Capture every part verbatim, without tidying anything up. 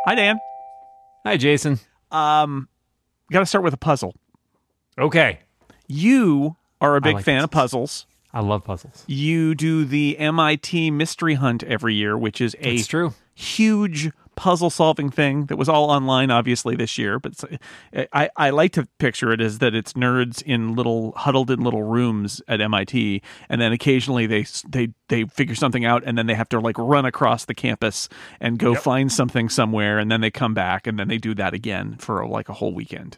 Hi, Dan. Hi, Jason. Um, got to start with a puzzle. Okay. You are a big like fan puzzles. of puzzles. I love puzzles. You do the M I T Mystery Hunt every year, which is a It's true. huge puzzle-solving thing that was all online, obviously, this year. But it's, I, I like to picture it as that it's nerds in little huddled in little rooms at M I T, and then occasionally they they they figure something out, and then they have to like run across the campus and go Yep. find something somewhere, and then they come back, and then they do that again for like a whole weekend.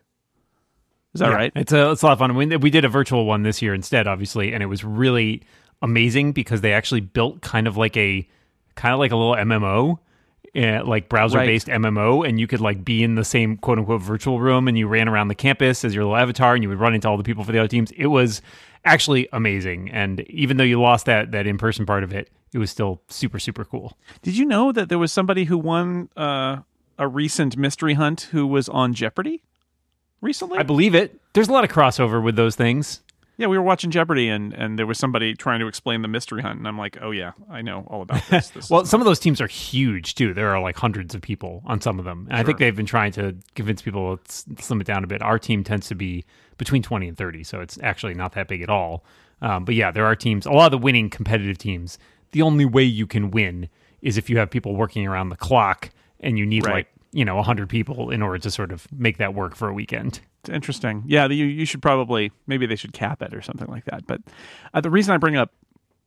Is that Yeah, right? It's a, it's a lot of fun. We, we did a virtual one this year instead, obviously, and it was really amazing because they actually built kind of like a kind of like a little M M O, uh, like browser-based Right. M M O, and you could like be in the same quote-unquote virtual room, and you ran around the campus as your little avatar, and you would run into all the people for the other teams. It was actually amazing, and even though you lost that that in-person part of it, it was still super, super cool. Did you know that there was somebody who won uh, a recent mystery hunt who was on Jeopardy recently? I believe it. There's a lot of crossover with those things. Yeah, we were watching Jeopardy, and, and there was somebody trying to explain the mystery hunt, and I'm like, oh yeah, I know all about this. this Well, is some of those teams are huge too. There are like hundreds of people on some of them. And I think they've been trying to convince people to slim it down a bit. Our team tends to be between twenty and thirty, so it's actually not that big at all. Um, but yeah, there are teams, a lot of the winning competitive teams, the only way you can win is if you have people working around the clock and you need Right. like, you know, one hundred people in order to sort of make that work for a weekend. It's interesting. Yeah, you you should probably, maybe they should cap it or something like that. But uh, the reason I bring up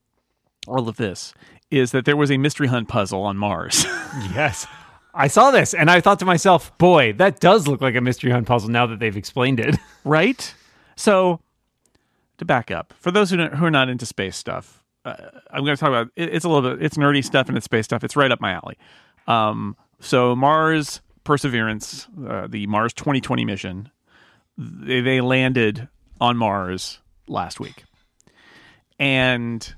all of this is that there was a mystery hunt puzzle on Mars. Yes. I saw this and I thought to myself, boy, that does look like a mystery hunt puzzle now that they've explained it. Right? So, to back up, for those who, don't, who are not into space stuff, uh, I'm going to talk about it, it's a little bit, it's nerdy stuff and it's space stuff. It's right up my alley. Um, so, Mars Perseverance, uh, the Mars twenty twenty mission, they, they landed on Mars last week. And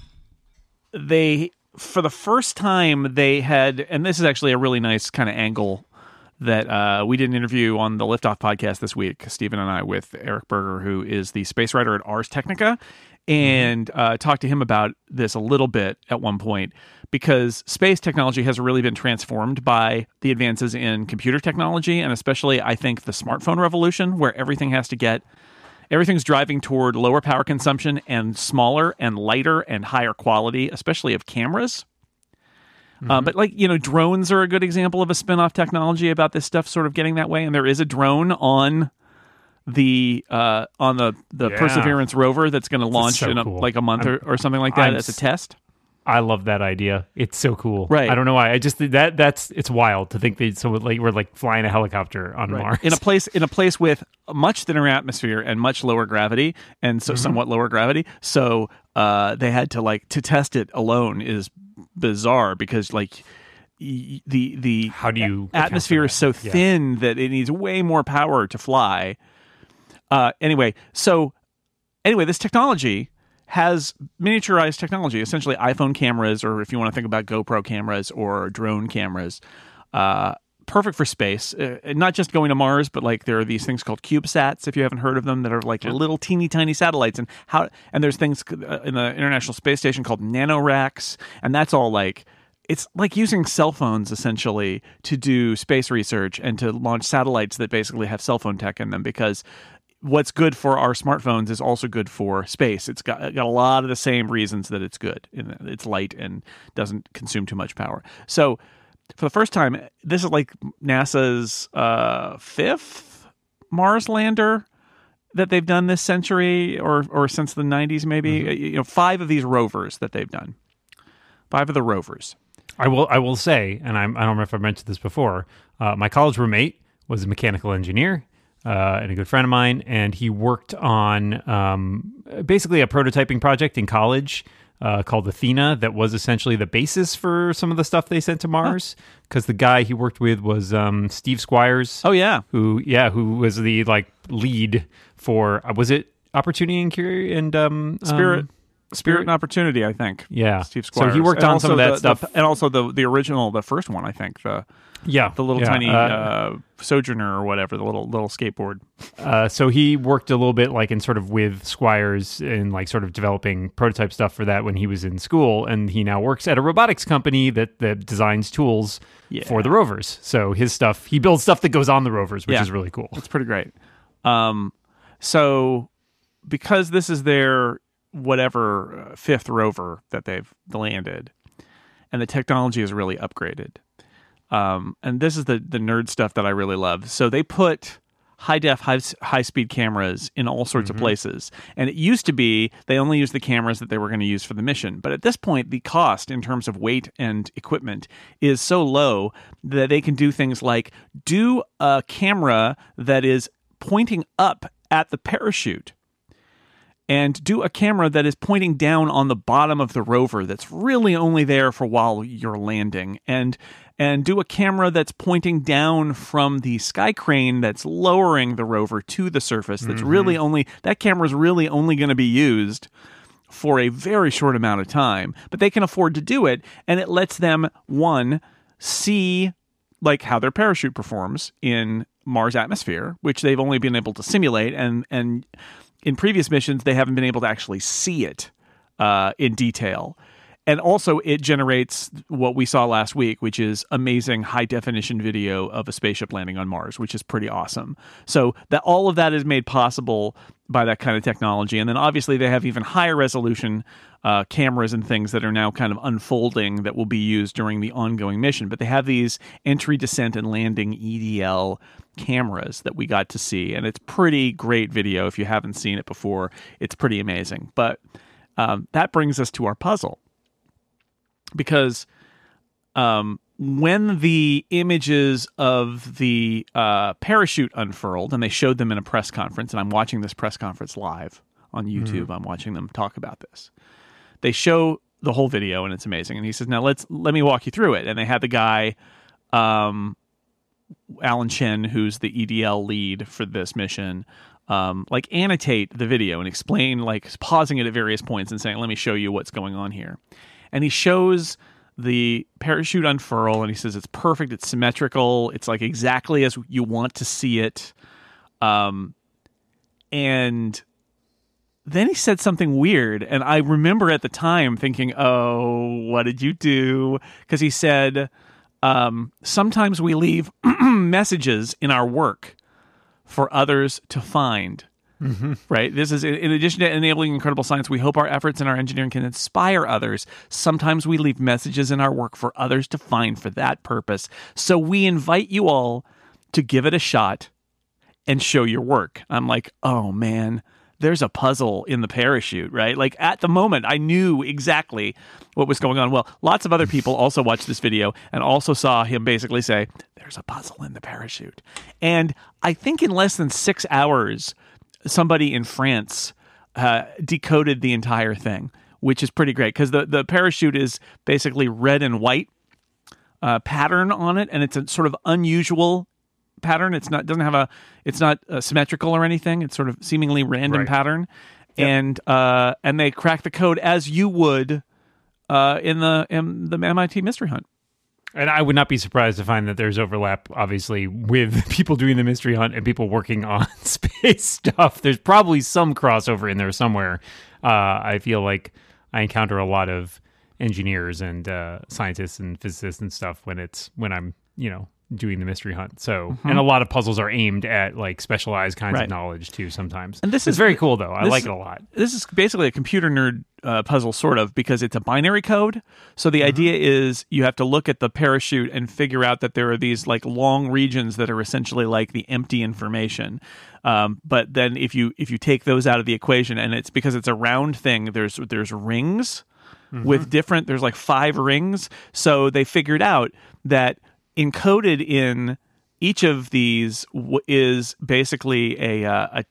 they, for the first time, they had, and this is actually a really nice kind of angle that uh, we did an interview on the Liftoff podcast this week, Stephen and I, with Eric Berger, who is the space writer at Ars Technica, and uh, talked to him about this a little bit at one point, because space technology has really been transformed by the advances in computer technology, and especially, I think, the smartphone revolution, where everything has to get, everything's driving toward lower power consumption and smaller and lighter and higher quality, especially of cameras. Uh, but like, you know, drones are a good example of a spin-off technology about this stuff sort of getting that way. And there is a drone on the uh, on the, the Yeah. Perseverance rover that's going to launch so in a, cool. like a month or, or something like that I'm as a s- test. I love that idea. It's so cool. Right. I don't know why. I just that that's it's wild to think that so like we're like flying a helicopter on Mars. In a place in a place with a much thinner atmosphere and much lower gravity, and so somewhat lower gravity. So uh, they had to like to test it alone is bizarre because like y- the the How do you account for atmosphere is that? so Yeah. thin that it needs way more power to fly. Uh, anyway, so anyway, this technology has miniaturized technology, essentially iPhone cameras, or if you want to think about GoPro cameras or drone cameras, uh, perfect for space. Uh, not just going to Mars, but like there are these things called CubeSats, if you haven't heard of them, that are like little teeny tiny satellites. And how and there's things uh, in the International Space Station called nanoracks, and that's all like. It's like using cell phones essentially to do space research and to launch satellites that basically have cell phone tech in them, because what's good for our smartphones is also good for space. It's got, got a lot of the same reasons that it's good. It's light and doesn't consume too much power. So for the first time, this is like NASA's uh, fifth Mars lander that they've done this century or or since the nineties maybe. Mm-hmm. You know, five of these rovers that they've done. Five of the rovers. I will I will say, and I'm, I don't remember if I mentioned this before, uh, my college roommate was a mechanical engineer uh, and a good friend of mine, and he worked on um, basically a prototyping project in college uh, called Athena that was essentially the basis for some of the stuff they sent to Mars, because the guy he worked with was um, Steve Squires. Oh, yeah. Who, yeah, who was the like lead for, uh, was it Opportunity and Cure and um, Spirit. Um, Spirit and Opportunity, I think. Yeah. Steve So Squires. he worked And on some also of that the- stuff. the- and also the the original, the first one, I think. The Yeah. the little yeah. tiny Uh, uh, Sojourner or whatever, the little little skateboard. Uh, so he worked a little bit like in sort of with Squires in like sort of developing prototype stuff for that when he was in school, and he now works at a robotics company that, that designs tools Yeah. for the rovers. So his stuff, he builds stuff that goes on the rovers, which Yeah. is really cool. It's pretty great. Um, so because this is their whatever uh, fifth rover that they've landed, and the technology is really upgraded. Um, and this is the the nerd stuff that I really love. So they put high def, high high speed cameras in all sorts Mm-hmm. of places. And it used to be they only used the cameras that they were going to use for the mission. But at this point, the cost in terms of weight and equipment is so low that they can do things like do a camera that is pointing up at the parachute, and do a camera that is pointing down on the bottom of the rover that's really only there for while you're landing, and and do a camera that's pointing down from the sky crane that's lowering the rover to the surface. That's Mm-hmm. really only that camera is really only going to be used for a very short amount of time, but they can afford to do it, and it lets them one see like how their parachute performs in Mars atmosphere, which they've only been able to simulate, and and in previous missions they haven't been able to actually see it uh, in detail. And also it generates what we saw last week, which is amazing high definition video of a spaceship landing on Mars, which is pretty awesome. So that all of that is made possible by that kind of technology. And then obviously they have even higher resolution uh, cameras and things that are now kind of unfolding that will be used during the ongoing mission. But they have these entry, descent, and landing E D L cameras that we got to see. And it's pretty great video. If you haven't seen it before, it's pretty amazing. But um, that brings us to our puzzle. Because um, when the images of the uh, parachute unfurled, and they showed them in a press conference, and I'm watching this press conference live on YouTube. Mm-hmm. I'm watching them talk about this. They show the whole video, and it's amazing. And he says, "Now let's let me walk you through it." And they had the guy, um, Alan Chen, who's the E D L lead for this mission, um, like annotate the video and explain, like pausing it at various points and saying, "Let me show you what's going on here." And he shows the parachute unfurl, and he says it's perfect, it's symmetrical, it's like exactly as you want to see it. Um, and then he said something weird, and I remember at the time thinking, oh, what did you do? Because he said, um, sometimes we leave messages in our work for others to find. Mm-hmm. Right. This is in addition to enabling incredible science. We hope our efforts and our engineering can inspire others. Sometimes we leave messages in our work for others to find for that purpose. So we invite you all to give it a shot and show your work. I'm like, oh man, there's a puzzle in the parachute, right? Like at the moment, I knew exactly what was going on. Well, lots of other people also watched this video and also saw him basically say, there's a puzzle in the parachute. And I think in less than six hours, somebody in France uh, decoded the entire thing, which is pretty great because the, the parachute is basically red and white uh, pattern on it, and it's a sort of unusual pattern. It's not doesn't have a it's not uh, symmetrical or anything. It's sort of seemingly random Right. pattern, Yep. and uh, and they crack the code as you would uh, in the in the M I T Mystery Hunt. And I would not be surprised to find that there's overlap, obviously, with people doing the mystery hunt and people working on space stuff. There's probably some crossover in there somewhere. Uh, I feel like I encounter a lot of engineers and uh, scientists and physicists and stuff when it's when I'm, you know, doing the mystery hunt. So, mm-hmm. and a lot of puzzles are aimed at like specialized kinds Right. of knowledge too. Sometimes, and this it's is very cool though. I this like is, it a lot. This is basically a computer nerd uh, puzzle, sort of, because it's a binary code. So the mm-hmm. idea is you have to look at the parachute and figure out that there are these like long regions that are essentially like the empty information. Um, but then if you if you take those out of the equation, and it's because it's a round thing, there's there's rings mm-hmm. with different. There's like five rings. So they figured out that encoded in each of these w- is basically a uh, a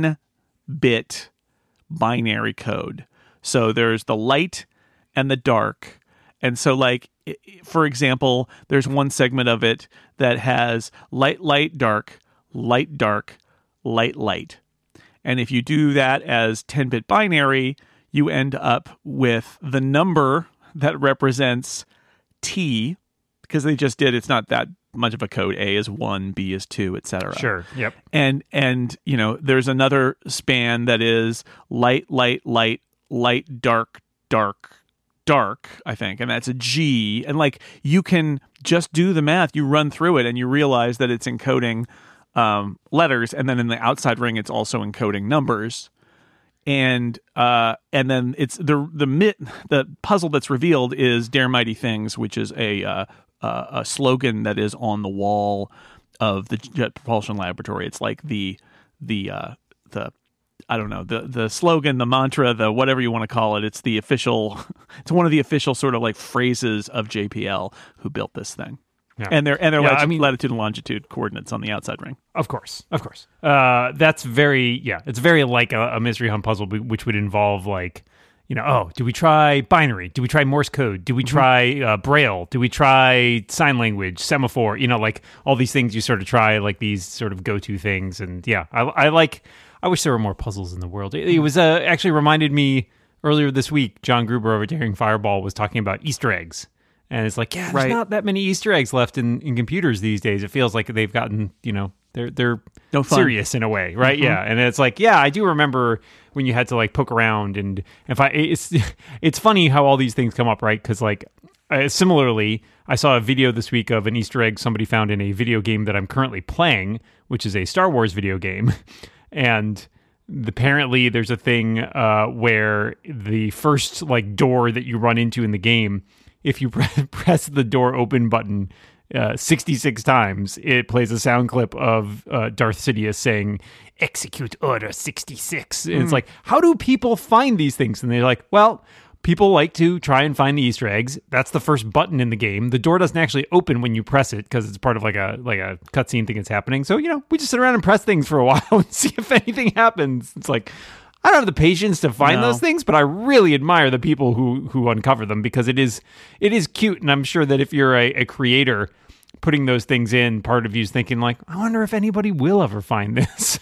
ten-bit binary code. So there's the light and the dark. And so, like, i- for example, there's one segment of it that has light, light, dark, light, dark, light, light. And if you do that as ten-bit binary, you end up with the number that represents T, because they just did, it's not that much of a code. A is one, B is two, et cetera. Sure. Yep. And, and, you know, there's another span that is light, light, light, light, dark, dark, dark, I think. And that's a G. And like, you can just do the math. You run through it and you realize that it's encoding um, letters. And then in the outside ring, it's also encoding numbers. And uh, and then it's the the mit, the puzzle that's revealed is Dare Mighty Things, which is a uh, uh, a slogan that is on the wall of the Jet Propulsion Laboratory. It's like the the uh, the I don't know the the slogan, the mantra, the whatever you want to call it. It's the official. It's one of the official sort of like phrases of J P L, who built this thing. Yeah. And their and their yeah, lat- I mean, latitude and longitude coordinates on the outside ring. Of course, of course. Uh, that's very yeah. It's very like a, a mystery hunt puzzle, which would involve like, you know, oh, do we try binary? Do we try Morse code? Do we Mm-hmm. try uh, Braille? Do we try sign language, semaphore? You know, like all these things you sort of try, like these sort of go-to things. And yeah, I, I like. I wish there were more puzzles in the world. It, it was uh, actually reminded me earlier this week. John Gruber over at Daring Fireball was talking about Easter eggs. And it's like, yeah, there's Right. not that many Easter eggs left in, in computers these days. It feels like they've gotten, you know, they're they're No fun. serious in a way, right? Mm-hmm. Yeah, and it's like, yeah, I do remember when you had to like poke around, and if I, it's it's funny how all these things come up, right? Because like, uh, similarly, I saw a video this week of an Easter egg somebody found in a video game that I'm currently playing, which is a Star Wars video game, and apparently there's a thing uh, where the first like door that you run into in the game, if you press the door open button uh, sixty-six times, it plays a sound clip of uh, Darth Sidious saying, "Execute Order sixty-six." And Mm. it's like, how do people find these things? And they're like, well, people like to try and find the Easter eggs. That's the first button in the game. The door doesn't actually open when you press it because it's part of like a like a cutscene thing that's happening. So, you know, we just sit around and press things for a while and see if anything happens. It's like, I don't have the patience to find No. those things, but I really admire the people who who uncover them because it is it is cute. And I'm sure that if you're a, a creator putting those things in, part of you is thinking like, I wonder if anybody will ever find this.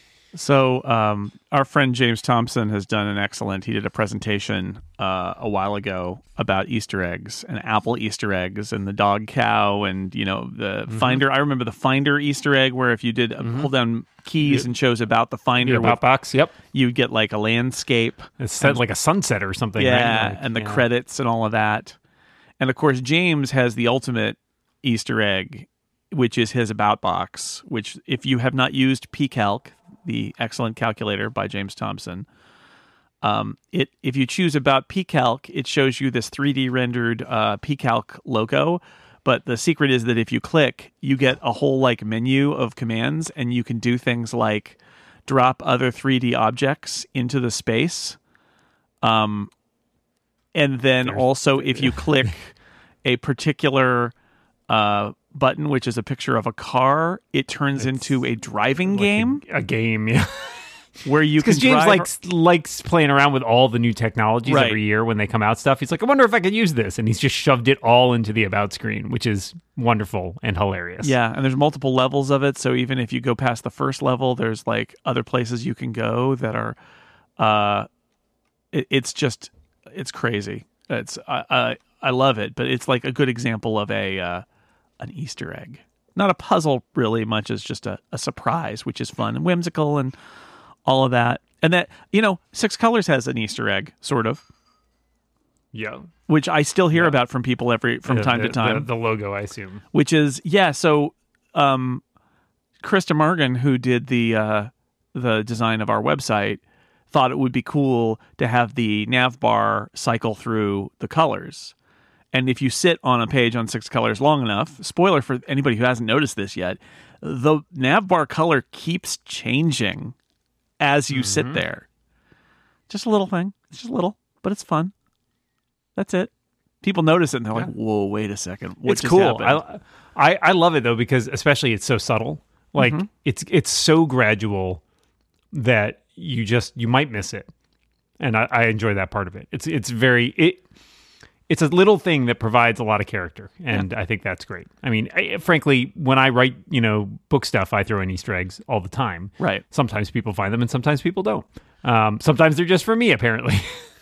So um, our friend James Thompson has done an excellent, he did a presentation uh, a while ago about Easter eggs and Apple Easter eggs and the dog cow and, you know, the mm-hmm. Finder. I remember the Finder Easter egg where if you did uh, mm-hmm. pull down keys yeah. and chose about the Finder, yeah, about box, yep, you'd get like a landscape. It's set like a sunset or something. Yeah, right? like, and the yeah. credits and all of that. And of course, James has the ultimate Easter egg, which is his about box, which if you have not used pCalc, the excellent calculator by James Thompson, um, it if you choose about pCalc, it shows you this three D rendered uh, pCalc logo. But the secret is that if you click, you get a whole like menu of commands, and you can do things like drop other three D objects into the space. Um, and then There's, also if you click a particular uh, button, which is a picture of a car, it turns it's into a driving like game. A, a game, yeah. Where you can because James drive... likes likes playing around with all the new technologies right. every year when they come out stuff. He's like, I wonder if I could use this, and he's just shoved it all into the about screen, which is wonderful and hilarious. Yeah, and there's multiple levels of it. So even if you go past the first level, there's like other places you can go that are. Uh, it, it's just it's crazy. It's I, I I love it, but it's like a good example of a uh, an Easter egg, not a puzzle really much as just a, a surprise, which is fun and whimsical and all of that. And that, you know, Six Colors has an Easter egg, sort of. Yeah. Which I still hear yeah. about from people every from the, time the, to time. The, the logo, I assume. Which is, yeah, so um, Krista Morgan, who did the uh, the design of our website, thought it would be cool to have the nav bar cycle through the colors. And if you sit on a page on Six Colors long enough, spoiler for anybody who hasn't noticed this yet, the nav bar color keeps changing as you mm-hmm. sit there. Just a little thing. It's just a little, but it's fun. That's it. People notice it and they're yeah. like, whoa, wait a second. What it's just cool. happened? I, I I love it though, because especially it's so subtle. Like mm-hmm. it's it's so gradual that you just you might miss it. And I, I enjoy that part of it. It's it's very it it's a little thing that provides a lot of character, and yeah. I think that's great. I mean, I, frankly, when I write, you know, book stuff, I throw in Easter eggs all the time. Right. Sometimes people find them, and sometimes people don't. Um, sometimes they're just for me, apparently.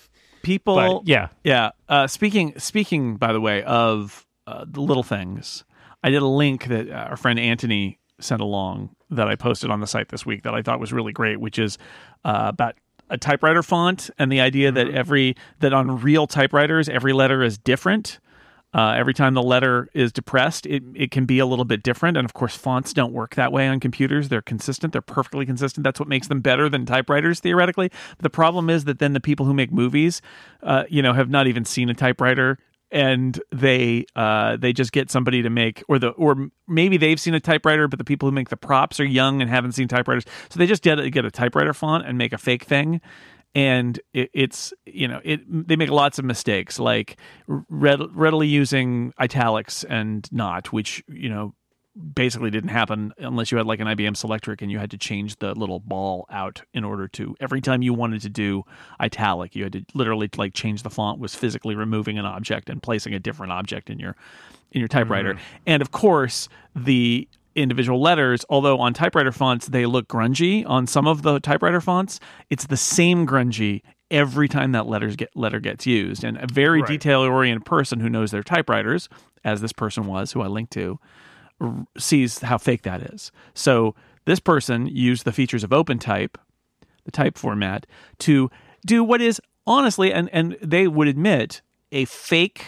people, But, yeah. yeah. Uh, speaking, speaking, by the way, of uh, the little things, I did a link that uh, our friend Anthony sent along that I posted on the site this week that I thought was really great, which is uh, about a typewriter font and the idea mm-hmm. that every that on real typewriters every letter is different. Uh, every time the letter is depressed, it, it can be a little bit different. And of course, fonts don't work that way on computers. They're consistent. They're perfectly consistent. That's what makes them better than typewriters, theoretically. But the problem is that then the people who make movies, uh, you know, have not even seen a typewriter, and they uh, they just get somebody to make, or the or maybe they've seen a typewriter, but the people who make the props are young and haven't seen typewriters, so they just get a, get a typewriter font and make a fake thing. And it, it's, you know, it they make lots of mistakes, like red, readily using italics and not, which, you know, basically didn't happen unless you had like an I B M Selectric and you had to change the little ball out in order to, every time you wanted to do italic, you had to literally like change the font, was physically removing an object and placing a different object in your in your typewriter. Mm-hmm. And of course, the individual letters, although on typewriter fonts they look grungy, on some of the typewriter fonts it's the same grungy every time that letters get letter gets used. And a very right. detail-oriented person who knows their typewriters, as this person was, who I linked to, r- sees how fake that is. So this person used the features of OpenType, the type format, to do what is honestly, and, and they would admit, a fake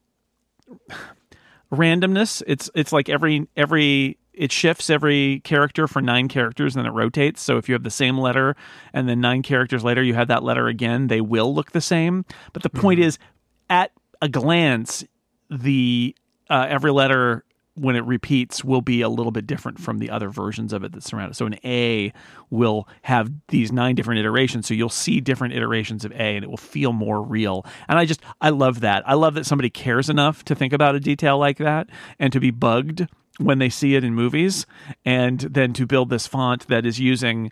randomness. It's it's like every every it shifts every character for nine characters and then it rotates. So if you have the same letter and then nine characters later you have that letter again, they will look the same. But the point mm-hmm. is, at a glance, the uh, every letter when it repeats will be a little bit different from the other versions of it that surround it. So an A will have these nine different iterations. So you'll see different iterations of A and it will feel more real. And I just, I love that. I love that somebody cares enough to think about a detail like that and to be bugged when they see it in movies, and then to build this font that is using,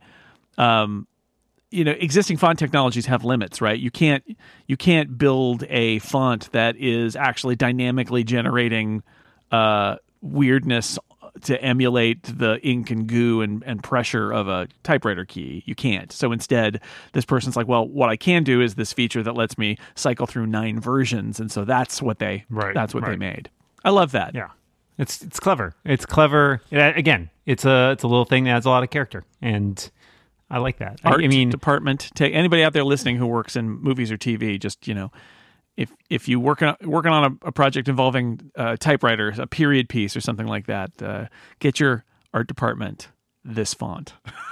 um, you know, existing font technologies have limits, right? You can't, you can't build a font that is actually dynamically generating, uh, weirdness to emulate the ink and goo and, and pressure of a typewriter key. You can't. So instead, this person's like, well, what I can do is this feature that lets me cycle through nine versions. And so that's what they, right, that's what right. they made. I love that. Yeah. It's, it's clever. It's clever. It, again, it's a, it's a little thing that adds a lot of character, and I like that. Art I, I mean, department, take anybody out there listening who works in movies or T V, just, you know, If if you work on, working on a, a project involving uh, typewriters, a period piece or something like that, uh, get your art department this font.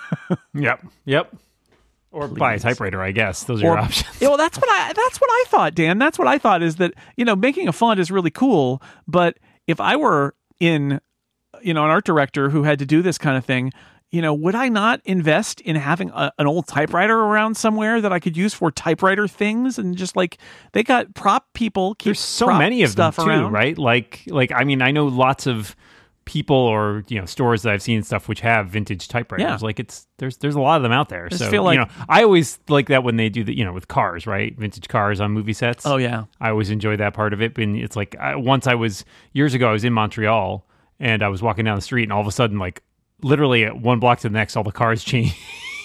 Yep, yep. Or Please. Buy a typewriter, I guess. Those are or, your options. Yeah, well, that's what I that's what I thought, Dan. That's what I thought, is that, you know, making a font is really cool, but if I were in, you know, an art director who had to do this kind of thing, you know, would I not invest in having a, an old typewriter around somewhere that I could use for typewriter things? And just like, they got prop people keep There's so many of them too, around. right? Like, like I mean, I know lots of people or, you know, stores that I've seen stuff which have vintage typewriters. Yeah. Like it's there's there's a lot of them out there. I so feel like, you know, I always like that when they do the, you know, with cars, right? Vintage cars on movie sets. Oh yeah, I always enjoy that part of it. And it's like I, once I was years ago, I was in Montreal and I was walking down the street, and all of a sudden, like, literally at one block to the next, all the cars changed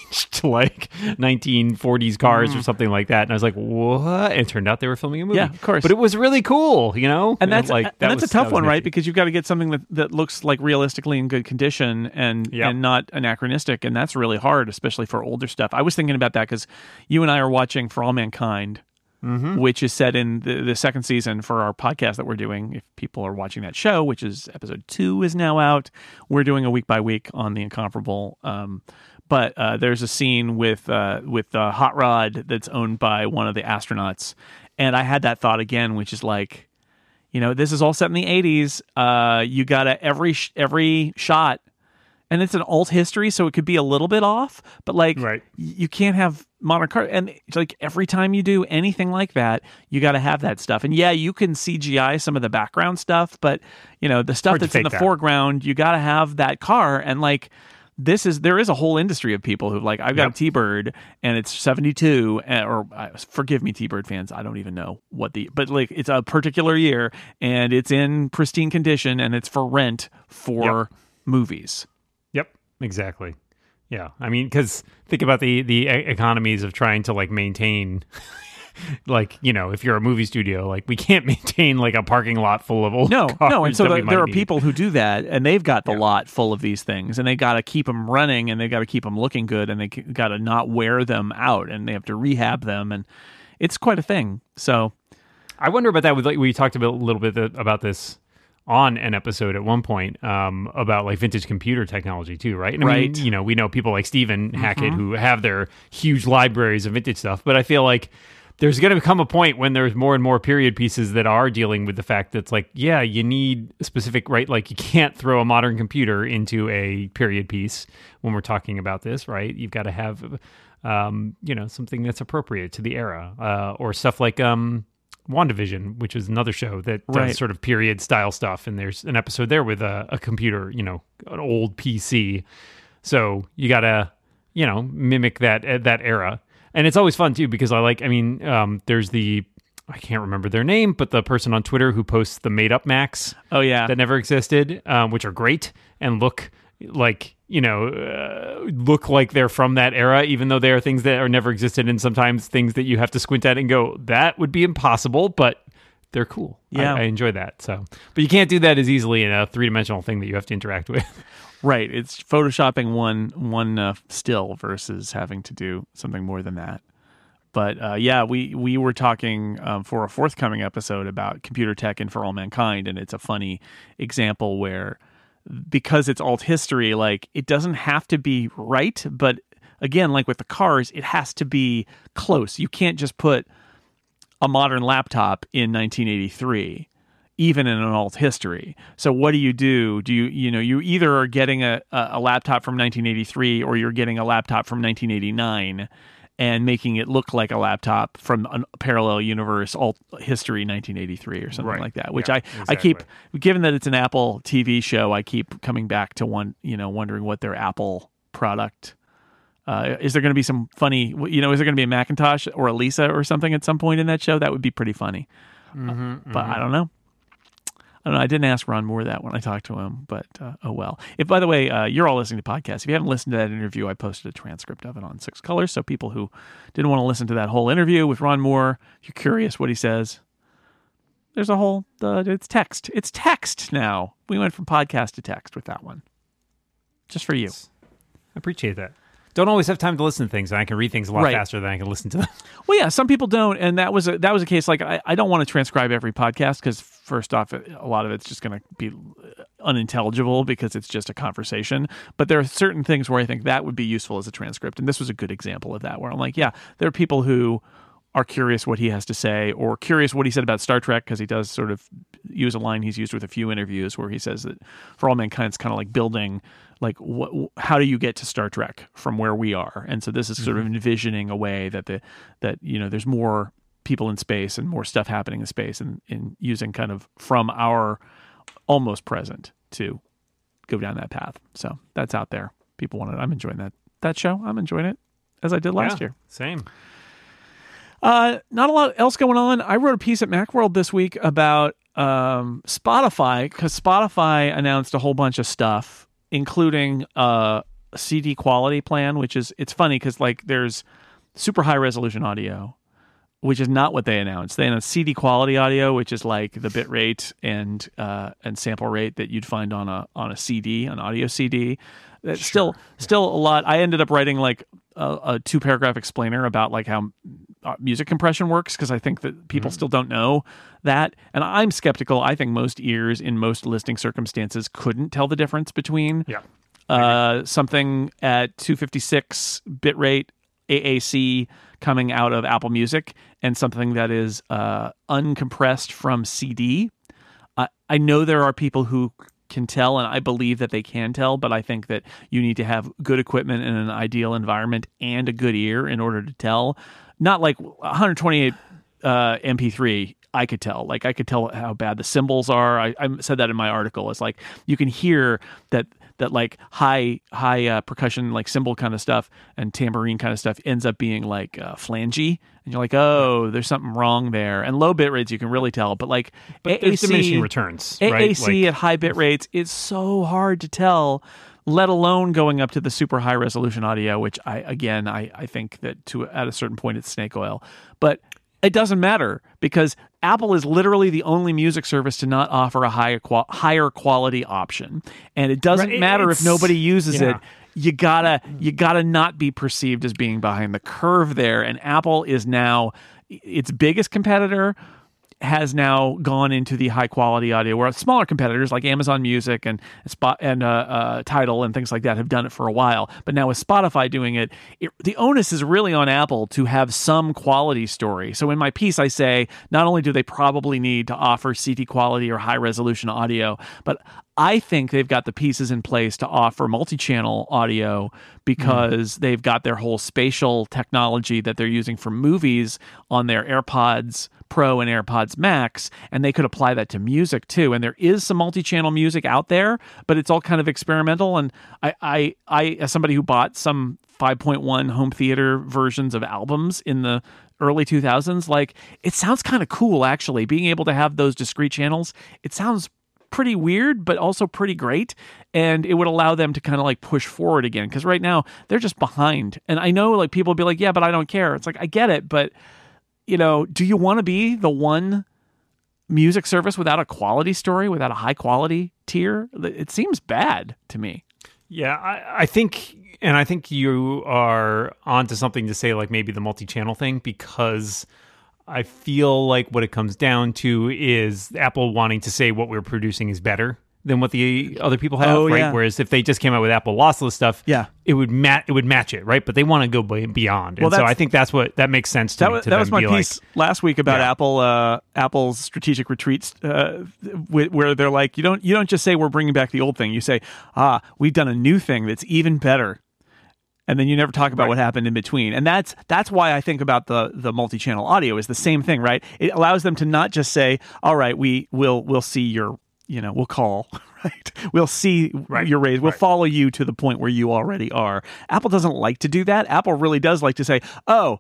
to like nineteen forties cars mm. or something like that. And I was like, what? And it turned out they were filming a movie. Yeah, of course. But it was really cool, you know? And that's, like, and that that's was, a tough that one, nifty. right? Because you've got to get something that, that looks like realistically in good condition and, yep. and not anachronistic. And that's really hard, especially for older stuff. I was thinking about that because you and I are watching For All Mankind, mm-hmm. which is set in the, the second season for our podcast that we're doing. If people are watching that show, which is episode two is now out, we're doing a week by week on The Incomparable. Um, but uh, there's a scene with uh, with uh, Hot Rod that's owned by one of the astronauts, and I had that thought again, which is like, you know, this is all set in the eighties. Uh, you gotta every sh- every shot. And it's an alt history, so it could be a little bit off, but like right. you can't have modern car. And it's like every time you do anything like that, you got to have that stuff. And yeah, you can C G I some of the background stuff, but you know, the stuff Hard that's in the that. foreground, you got to have that car. And like, this is, there is a whole industry of people who like, I've got yep. a T-Bird and it's seventy-two, or uh, forgive me, T-Bird fans, I don't even know what the, but like it's a particular year and it's in pristine condition and it's for rent for yep. movies. Yep, exactly. Yeah, I mean, because think about the the economies of trying to like maintain like, you know, if you're a movie studio, like we can't maintain like a parking lot full of old no, cars no. And so that the, we might there are need. people who do that, and they've got the Yeah. lot full of these things, and they got to keep them running, and they got to keep them looking good, and they got to not wear them out, and they have to rehab them, and it's quite a thing. So I wonder about that. With like, we talked about, a little bit about this on an episode at one point um, about like vintage computer technology too, right? And I Right. mean, you know, we know people like Stephen Hackett who have their huge libraries of vintage stuff, but I feel like there's going to come a point when there's more and more period pieces that are dealing with the fact that it's like, yeah, you need specific, right? Like you can't throw a modern computer into a period piece when we're talking about this, right? You've got to have, um, you know, something that's appropriate to the era, uh, or stuff like, um, WandaVision, which is another show that does Right. sort of period style stuff. And there's an episode there with a, a computer, you know, an old P C. So you got to, you know, mimic that, uh, that era. And it's always fun too, because I like, I mean, um, there's the, I can't remember their name, but the person on Twitter who posts the made up Macs oh yeah, that never existed, um, which are great and look like, you know, uh, look like they're from that era, even though they are things that are never existed, and sometimes things that you have to squint at and go, that would be impossible, but they're cool. Yeah. I, I enjoy that. So, but you can't do that as easily in a three dimensional thing that you have to interact with. right. It's photoshopping one one uh, still versus having to do something more than that. But uh, yeah, we we were talking um, for a forthcoming episode about computer tech and For All Mankind, and it's a funny example where, because it's alt history, like it doesn't have to be right, but again, like with the cars, it has to be close. You can't just put a modern laptop in nineteen eighty-three, even in an alt history. So what do you do? Do you, you know, you either are getting a, a laptop from nineteen eighty-three, or you're getting a laptop from nineteen eighty-nine and making it look like a laptop from a parallel universe alt history nineteen eighty-three or something Right. like that, which Yeah, I, I keep, exactly. given that it's an Apple T V show, I keep coming back to one, you know, wondering what their Apple product, uh, is there going to be some funny, you know, is there going to be a Macintosh or a Lisa or something at some point in that show? That would be pretty funny. Mm-hmm, But I don't know. I don't know. I didn't ask Ron Moore that when I talked to him, but uh, oh well. If, by the way, uh, you're all listening to podcasts, if you haven't listened to that interview, I posted a transcript of it on Six Colors. So people who didn't want to listen to that whole interview with Ron Moore, if you're curious what he says, there's a whole, uh, it's text. It's text now. We went from podcast to text with that one. Just for you. I appreciate that. Don't always have time to listen to things, and I can read things a lot Right. faster than I can listen to them. Well, yeah, some people don't, and that was a, that was a case. Like, I, I don't want to transcribe every podcast because, first off, a lot of it's just going to be unintelligible because it's just a conversation. But there are certain things where I think that would be useful as a transcript, and this was a good example of that. Where I'm like, yeah, there are people who are curious what he has to say, or curious what he said about Star Trek, because he does sort of use a line he's used with a few interviews where he says that For All Mankind is kind of like building, like, what, how do you get to Star Trek from where we are? And so this is sort of envisioning a way that the that you know there's more people in space and more stuff happening in space, and in using kind of from our almost present to go down that path. So that's out there. People want it. I'm enjoying that that show. I'm enjoying it as I did last Yeah, year. Same. Uh, not a lot else going on. I wrote a piece at Macworld this week about um, Spotify, because Spotify announced a whole bunch of stuff, including uh, a C D quality plan, which is, it's funny because like there's super high resolution audio, which is not what they announced. They announced C D quality audio, which is like the bit rate and uh, and sample rate that you'd find on a on a C D, an audio C D. That's still still a lot. I ended up writing like a, a two paragraph explainer about like how uh, music compression works, because I think that people mm-hmm. still don't know that, and I'm skeptical. I think most ears in most listening circumstances couldn't tell the difference between Yeah. uh, something at two fifty-six bit rate A A C coming out of Apple Music and something that is uh, uncompressed from C D. I, I know there are people who can tell, and I believe that they can tell, but I think that you need to have good equipment in an ideal environment and a good ear in order to tell. Not like one twenty-eight uh, M P three, I could tell. Like, I could tell how bad the cymbals are. I, I said that in my article. It's like you can hear that that like high high uh, percussion, like cymbal kind of stuff and tambourine kind of stuff ends up being like uh, flangey, and you're like, oh, there's something wrong there. And low bit rates you can really tell, but like but A A C, diminishing returns, A A C right? Like, at high bit rates, it's so hard to tell, let alone going up to the super high resolution audio, which I again I, I think that to at a certain point it's snake oil. But It doesn't matter because Apple is literally the only music service to not offer a higher qual- higher quality option, and it doesn't Right, matter if it's- nobody uses yeah. it. You gotta you gotta not be perceived as being behind the curve there. And Apple is now its biggest competitor. Has now gone into the high quality audio, where smaller competitors like Amazon Music and Spot and uh, uh, Tidal and things like that have done it for a while. But now with Spotify doing it, it, the onus is really on Apple to have some quality story. So in my piece, I say not only do they probably need to offer C D quality or high resolution audio, but I think they've got the pieces in place to offer multi-channel audio because mm. they've got their whole spatial technology that they're using for movies on their AirPods Pro and AirPods Max, and they could apply that to music too. And there is some multi-channel music out there, but it's all kind of experimental. And I, I, I as somebody who bought some five point one home theater versions of albums in the early two thousands, like it sounds kind of cool actually. Being able to have those discrete channels, it sounds pretty weird, but also pretty great. And it would allow them to kind of like push forward again. Because right now they're just behind. And I know like people will be like, yeah, but I don't care. It's like, I get it. But, you know, do you want to be the one music service without a quality story, without a high quality tier? It seems bad to me. Yeah, I, I think, and I think you are onto something to say like maybe the multi-channel thing, because I feel like what it comes down to is Apple wanting to say what we're producing is better than what the other people have, oh, right? Yeah. Whereas if they just came out with Apple lossless stuff, yeah. it would mat it would match it, right? But they want to go beyond, well, and so I think that's what that makes sense to that me. Was, to that them was my be piece like, last week about yeah. Apple, uh, Apple's strategic retreats, uh, where they're like, you don't you don't just say we're bringing back the old thing. You say, ah, we've done a new thing that's even better. And then you never talk about right. what happened in between. And that's that's why I think about the the multi-channel audio is the same thing, right? It allows them to not just say, all right, we will we'll see your, you know, we'll call, right? We'll see right. your raise. We'll right. follow you to the point where you already are. Apple doesn't like to do that. Apple really does like to say, oh,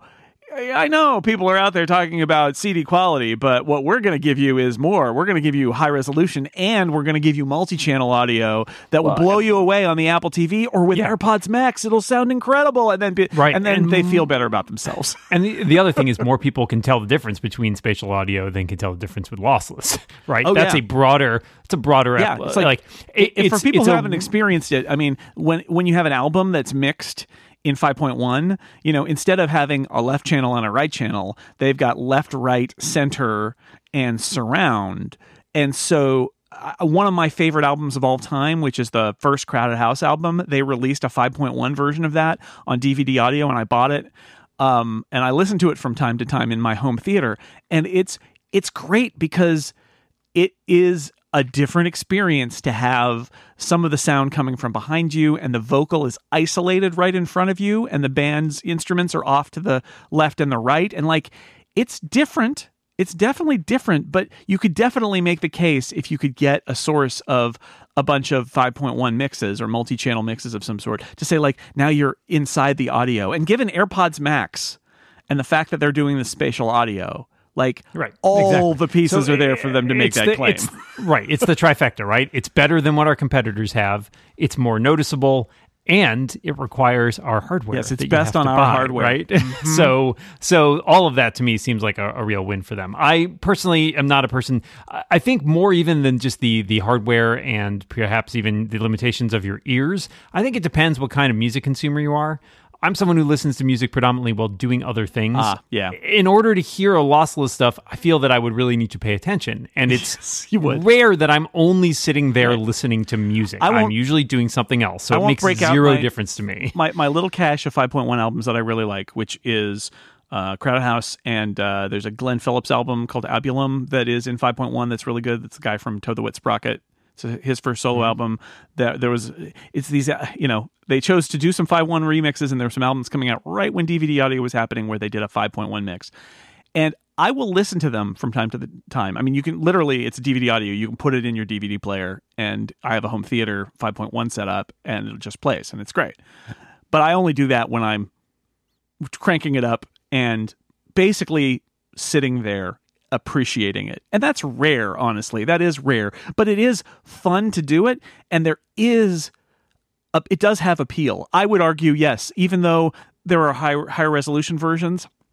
I know people are out there talking about C D quality, but what we're going to give you is more. We're going to give you high resolution, and we're going to give you multi-channel audio that will well, blow you away on the Apple T V, or with yeah. AirPods Max, it'll sound incredible, and then be, right. and then and, they feel better about themselves. And the, the other thing is more people can tell the difference between spatial audio than can tell the difference with lossless, right? Oh, That's yeah. a broader, it's a broader, yeah. App, It's like, like it, it's, for people it's who a, haven't experienced it, I mean, when when you have an album that's mixed in five point one, you know, instead of having a left channel and a right channel, they've got left, right, center, and surround. And so uh, one of my favorite albums of all time, which is the first Crowded House album, they released a five point one version of that on D V D audio, and I bought it. Um, and I listen to it from time to time in my home theater. And it's it's great because it is a different experience to have some of the sound coming from behind you, and the vocal is isolated right in front of you, and the band's instruments are off to the left and the right. And like, it's different. It's definitely different, but you could definitely make the case if you could get a source of a bunch of five point one mixes or multi-channel mixes of some sort to say, like, now you're inside the audio. And given AirPods Max and the fact that they're doing the spatial audio, like, right. all exactly. the pieces so are there for them to make that the, claim. It's, right. It's the trifecta, right? It's better than what our competitors have. It's more noticeable, and it requires our hardware. Yes, it's that best you have on to our buy, hardware. right? Mm-hmm. so, so all of that to me seems like a, a real win for them. I personally am not a person. I think more even than just the the hardware and perhaps even the limitations of your ears. I think it depends what kind of music consumer you are. I'm someone who listens to music predominantly while doing other things. Ah, yeah. In order to hear a lossless stuff, I feel that I would really need to pay attention. And it's yes, you would. rare that I'm only sitting there right. listening to music. I I'm usually doing something else. So I it won't makes break out zero my, difference to me. My my little cache of five point one albums that I really like, which is uh, Crowded House, and uh, there's a Glenn Phillips album called Abulum that is in five point one that's really good. That's the guy from Toe the Wet Sprocket. It's his first solo mm-hmm. album. That there was, it's these, uh, you know, they chose to do some five point one remixes, and there were some albums coming out right when D V D audio was happening where they did a five point one mix. And I will listen to them from time to the time. I mean, you can literally, it's a D V D audio. You can put it in your D V D player, and I have a home theater five point one set up, and it just plays, and it's great. But I only do that when I'm cranking it up and basically sitting there appreciating it. And that's rare, honestly. That is rare. But it is fun to do it, and there is a, it does have appeal. I would argue, yes, even though there are high, higher resolution versions,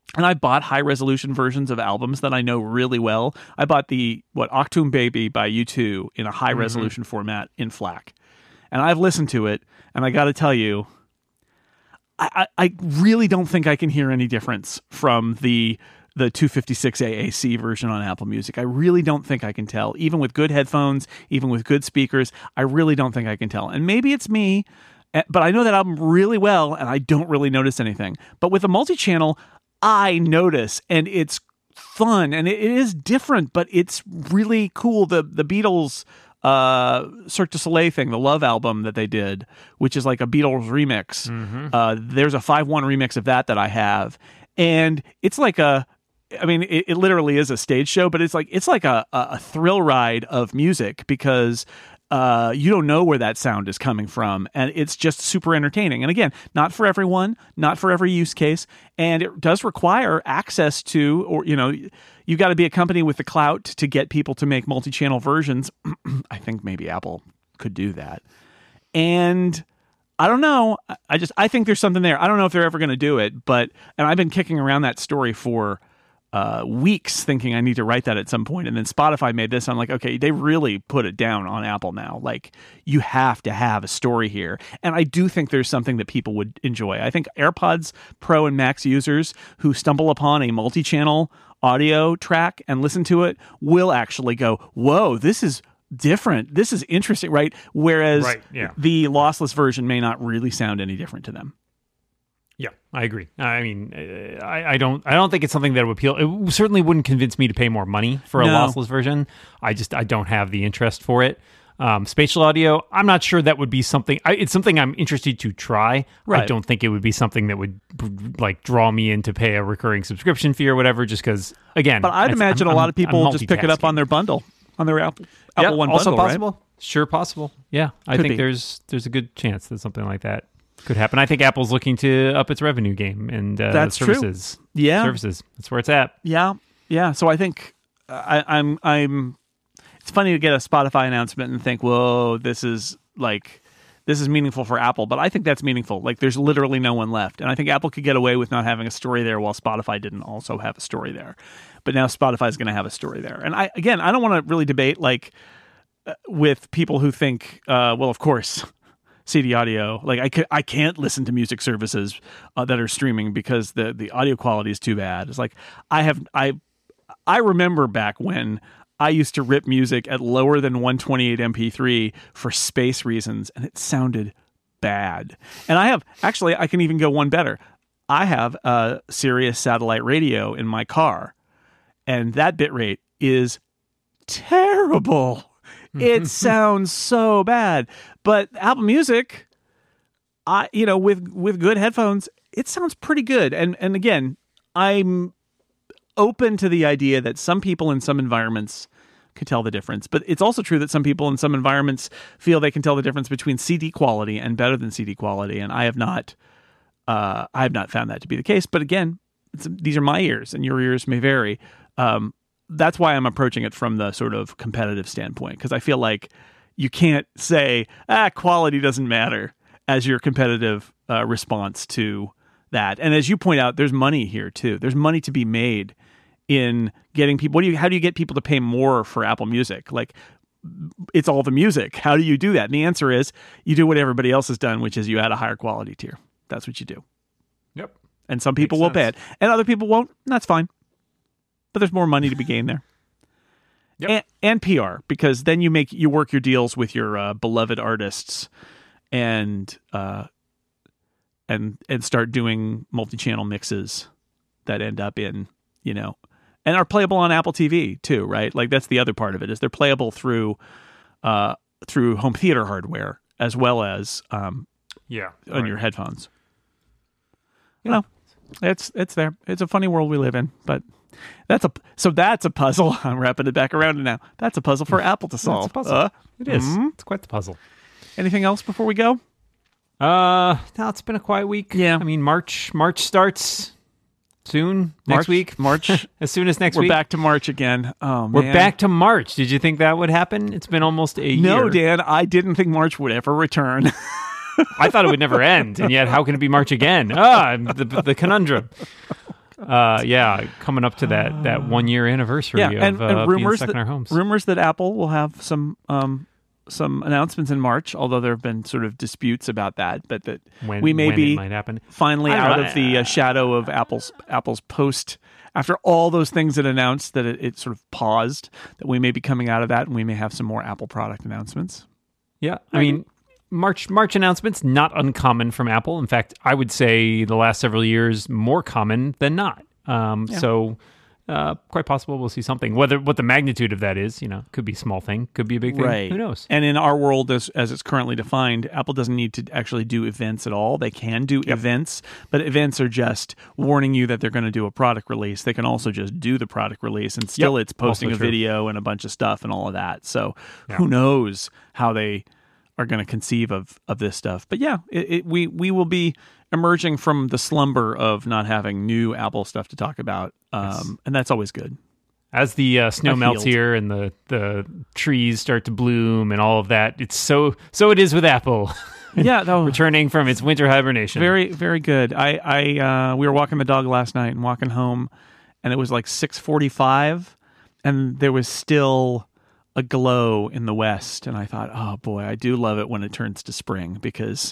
And I bought high resolution versions of albums that I know really well. I bought the, what, Octoon Baby by U two in a high mm-hmm. resolution format in FLAC. And I've listened to it, and I got to tell you, I, I, I really don't think I can hear any difference from the the two fifty-six A A C version on Apple Music. I really don't think I can tell. Even with good headphones, even with good speakers, I really don't think I can tell. And maybe it's me, but I know that album really well, and I don't really notice anything. But with a multi-channel, I notice, and it's fun, and it, it is different, but it's really cool. The the Beatles uh, Cirque du Soleil thing, the Love album that they did, which is like a Beatles remix. Mm-hmm. Uh, there's a five one remix of that that I have, and it's like a, I mean, it, it literally is a stage show, but it's like it's like a, a thrill ride of music because uh, you don't know where that sound is coming from, and it's just super entertaining. And again, not for everyone, not for every use case, and it does require access to, or you know, you got to be a company with the clout to get people to make multi-channel versions. I think maybe Apple could do that, and I don't know. I just I think there's something there. I don't know if they're ever going to do it, but and I've been kicking around that story for Uh, weeks thinking I need to write that at some point, and then Spotify made this. I'm like, okay, they really put it down on Apple now. Like, you have to have a story here, and I do think there's something that people would enjoy. I think AirPods Pro and Max users who stumble upon a multi-channel audio track and listen to it will actually go, "Whoa, this is different. This is interesting," right? Whereas right, yeah. the lossless version may not really sound any different to them. Yeah, I agree. I mean, I, I don't, I don't think it's something that would appeal. It certainly wouldn't convince me to pay more money for a no. lossless version. I just, I don't have the interest for it. Um, spatial audio, I'm not sure that would be something. I, it's something I'm interested to try. Right. I don't think it would be something that would like draw me in to pay a recurring subscription fee or whatever. Just because, again, but I'd imagine I'm, a lot I'm, of people I'm just pick it up on their bundle, on their Apple Apple yeah, One also bundle, possible. Right? Sure, possible. Yeah, I Could think be. there's there's a good chance that something like that could happen. I think Apple's looking to up its revenue game and uh, That's services. True. Yeah, services. That's where it's at. Yeah, yeah. So I think I, I'm I'm. It's funny to get a Spotify announcement and think, "Whoa, this is like this is meaningful for Apple." But I think that's meaningful. Like, there's literally no one left, and I think Apple could get away with not having a story there, while Spotify didn't also have a story there. But now Spotify is going to have a story there, and I again, I don't want to really debate like uh, with people who think, uh, well, of course. C D audio, like I, ca- I can't listen to music services uh, that are streaming because the, the audio quality is too bad. It's like I have I I remember back when I used to rip music at lower than one twenty-eight M P three for space reasons, and it sounded bad. And I have actually I can even go one better. I have a Sirius satellite radio in my car, and that bitrate is terrible. It sounds so bad. But Apple Music, I you know, with with good headphones, it sounds pretty good. And and again, I'm open to the idea that some people in some environments could tell the difference. But it's also true that some people in some environments feel they can tell the difference between C D quality and better than C D quality. And I have not uh, I have not found that to be the case. But again, it's, these are my ears, and your ears may vary. Um, that's why I'm approaching it from the sort of competitive standpoint, because I feel like you can't say, ah, quality doesn't matter as your competitive uh, response to that. And as you point out, there's money here too. There's money to be made in getting people. What do you? How do you get people to pay more for Apple Music? Like, it's all the music. How do you do that? And the answer is you do what everybody else has done, which is you add a higher quality tier. That's what you do. Yep. And some people will pay it, and other people won't. And that's fine. But there's more money to be gained there. Yep. And, and P R, because then you make you work your deals with your uh, beloved artists, and uh, and and start doing multi-channel mixes that end up in, you know, and are playable on Apple T V too, right? Like, that's the other part of it, is they're playable through uh, through home theater hardware as well as um, yeah on right. your headphones. You know, it's it's there. It's a funny world we live in, but. That's a so that's a puzzle. I'm wrapping it back around now. That's a puzzle for Apple to solve. It's a puzzle. Uh, it is. Mm-hmm. It's quite the puzzle. Anything else before we go? Uh, no, it's been a quiet week. Yeah. I mean, March March starts soon. March, next week, March. as soon as next we're week. We're back to March again. Oh, man. We're back to March. Did you think that would happen? It's been almost a no, year. No, Dan. I didn't think March would ever return. I thought it would never end, and yet how can it be March again? Ah, the, the conundrum. uh, yeah, coming up to that that one year anniversary Yeah, of and, and uh, rumors being stuck that in our homes. rumors that Apple will have some um, some announcements in March, although there have been sort of disputes about that, but that when, we may when be it might happen. finally I don't out know, of the uh, shadow of Apple's Apple's post. After all those things it announced, that it, it sort of paused, that we may be coming out of that, and we may have some more Apple product announcements. Yeah, I mean, March March announcements, not uncommon from Apple. In fact, I would say the last several years more common than not. Um, Yeah. So uh, quite possible we'll see something. Whether what the magnitude of that is, you know, could be a small thing, could be a big thing. Right. Who knows? And in our world, as as it's currently defined, Apple doesn't need to actually do events at all. They can do Yep. events, but events are just warning you that they're going to do a product release. They can also just do the product release, and still Yep. it's posting Also a true. video and a bunch of stuff and all of that. So Yeah. who knows how they are going to conceive of of this stuff. But yeah, it, it, we we will be emerging from the slumber of not having new Apple stuff to talk about, um, Yes. and that's always good. As the uh, snow I've melts healed. here and the, the trees start to bloom and all of that, it's so so it is with Apple Yeah, that was returning from its winter hibernation. very very good. I I uh, we were walking the dog last night and walking home, and it was like six forty-five, and there was still a glow in the west, and I thought, oh boy, I do love it when it turns to spring, because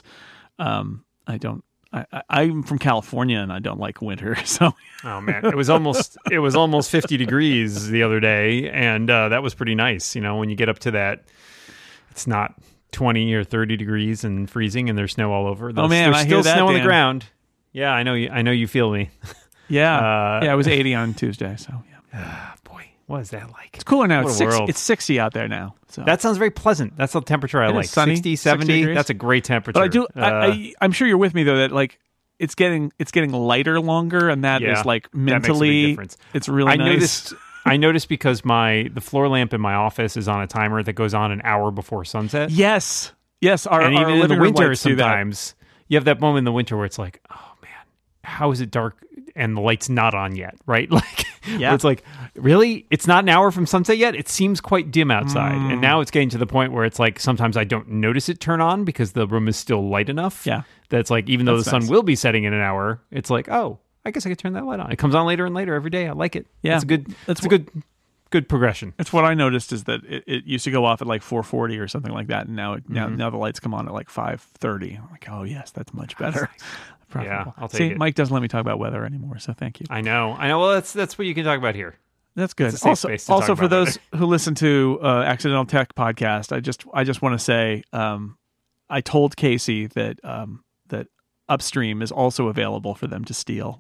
um, I don't. I, I, I'm from California and I don't like winter, so Oh man, it was almost it was almost fifty degrees the other day, and uh, that was pretty nice. You know, when you get up to that, it's not twenty or thirty degrees and freezing, and there's snow all over. There's, Oh, man, there's I still hear that, snow on the Dan. ground. Yeah, I know you. I know you feel me. yeah, Uh, yeah. It was eighty on Tuesday, so yeah, Ah, boy, what is that like? it's cooler now. What It's a six, world. It's sixty out there now. So That sounds very pleasant. That's the temperature I It is like. sunny, sixty, sixty seventy. degrees. That's a great temperature. but I do. Uh, I, I, I'm sure you're with me though that like it's getting it's getting lighter longer, and that Yeah, is like that makes a big mentally difference. it's really I nice. noticed. I noticed because my the floor lamp in my office is on a timer that goes on an hour before sunset. Yes, yes. Our, and our even in the living room winter, lights do that. sometimes you have that moment in the winter where it's like, oh man, how is it dark and the light's not on yet? Right? Like, Yeah. where it's like, really, it's not an hour from sunset yet. It seems quite dim outside, Mm. and now it's getting to the point where it's like sometimes I don't notice it turn on because the room is still light enough. Yeah. that's like even though That's the sun nice. will be setting in an hour, it's like, oh, I guess I could turn that light on. It comes on later and later every day. I like it. Yeah. it's a good. That's It's a good, good progression. It's what I noticed is that it, it used to go off at like four forty or something like that, and now it, now Mm-hmm. now the lights come on at like five thirty. I'm like, oh yes, that's much better. Profitable. I'll take See, it. Mike doesn't let me talk about weather anymore, so thank you. I know. I know. Well, that's that's what you can talk about here. That's good. It's a safe Also, space to talk also for about those who listen to uh, Accidental Tech podcast, I just I just want to say um, I told Casey that um, that Upstream is also available for them to steal.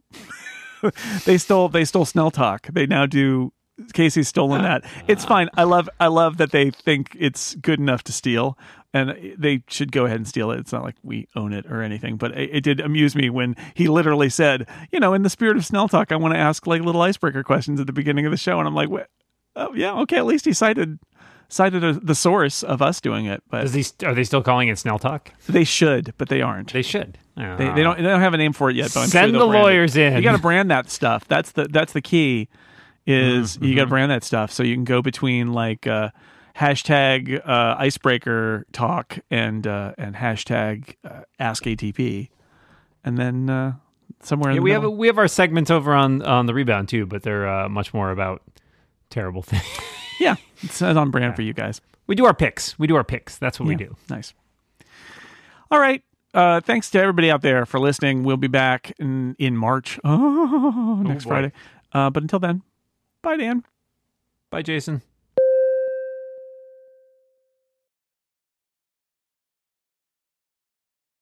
they stole they stole Snell Talk. They now do. Casey's stolen that. It's fine. I love I love that they think it's good enough to steal, and they should go ahead and steal it. It's not like we own it or anything, but it, it did amuse me when he literally said, you know, in the spirit of Snell Talk, I want to ask like little icebreaker questions at the beginning of the show, and I'm like, what? Oh yeah, okay. At least he cited cited a, the source of us doing it, but Is these, are they still calling it Snell Talk? they should, but they aren't. They should. They, they don't they don't have a name for it yet. But I'm Send sure they'll the brand it. lawyers in. You got to brand that stuff. That's the that's the key. Is Mm-hmm. you got to brand that stuff so you can go between like uh, hashtag uh, icebreaker talk and uh, and hashtag uh, ask A T P, and then uh, somewhere in Yeah, the we have middle. a, we have our segments over on on the Rebound too, but they're uh, much more about terrible things. yeah, it's on brand for you guys. We do our picks. We do our picks. That's what we Yeah, do. Nice. All right. Uh, thanks to everybody out there for listening. We'll be back in, in March. Oh, next boy. Friday. Uh, but until then, bye, Dan. Bye, Jason.